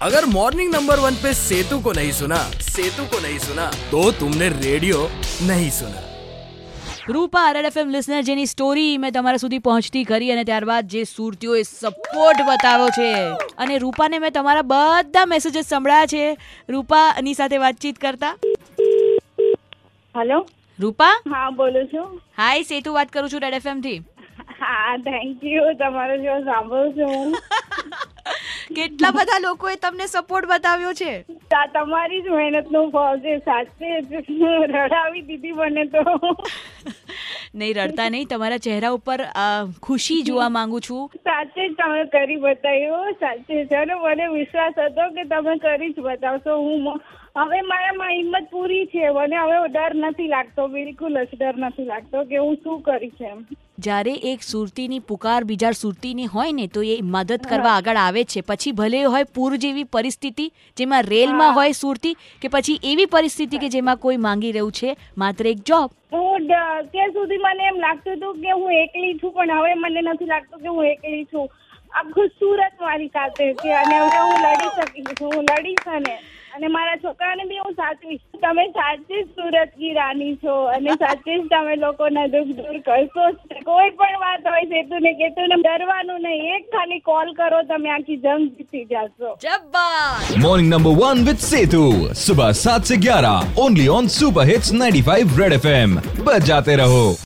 अगर morning number 1 पे सेतु को नहीं सुना तो तुमने रेडियो नहीं सुना। રૂપા RLFM લિસનર જેની સ્ટોરી મેં તમારા સુધી પહોંચતી કરી અને ત્યારબાદ જે સુરતીઓએ સપોર્ટ બતાવ્યો છે અને રૂપાને મેં તમારા બધા મેસેજીસ સંભળાયા છે રૂપાની સાથે વાતચીત કરતા. હેલો રૂપા, હા બોલું છું. હાય, સેતુ વાત કરું છું રેડ FM થી. હા, થેન્ક યુ. તમારો શો સાંભળું છું. કેટલા બધા લોકોએ તમને સપોર્ટ બતાવ્યો છે. તમારી જ મહેનતનું ફળ છે. સાચે રડાવી દીધી મને તો. નહીં, રડતા નહીં, તમારા ચહેરા ઉપર ખુશી જોવા માંગુ છું. સાચે જ તમે કરી બતાવ્યું. સાચે છે અને મને વિશ્વાસ હતો કે તમે કરી જ બતાવશો. હવે મારામાં હિંમત પૂરી છે. મને હવે ડર નથી લાગતો, બિલકુલ જ ડર નથી લાગતો કે હું શું કરીશ એમ. જ્યારે એક સુરતીની પુકાર બીજા સુરતીની હોય ને તો એ મદદ કરવા આગળ આવે છે. પછી ભલે હોય પૂર જેવી પરિસ્થિતિ જેમાં રેલમાં હોય સુરતી, કે પછી એવી પરિસ્થિતિ કે જેમાં કોઈ માંગી રહ્યું છે માત્ર એક જોબ. ત્યાં સુધી મને એમ લાગતું હતું કે હું એકલી છું, પણ હવે મને નથી લાગતું કે હું એકલી છું. આખું સુરત મારી સાથે છે અને હવે હું લડી શકીશ. હું લડીશ અને મારા છોકરાને બી હું સાચવીશ. તમે સાચી જ સુરતની રાની છો અને સાચી જ તમે લોકોના દુઃખ દૂર કરશો. કોઈ પણ વાત હોય સેતુને કેતુને ડરવાનું નહીં. એક ખાલી કોલ કરો, તમે આખી જંગ જીતી જશો. જબ્બર. मॉर्निंग नंबर 1 विद सेतु सुबह 7 से 11 only on super hits 95 red FM. बजाते रहो.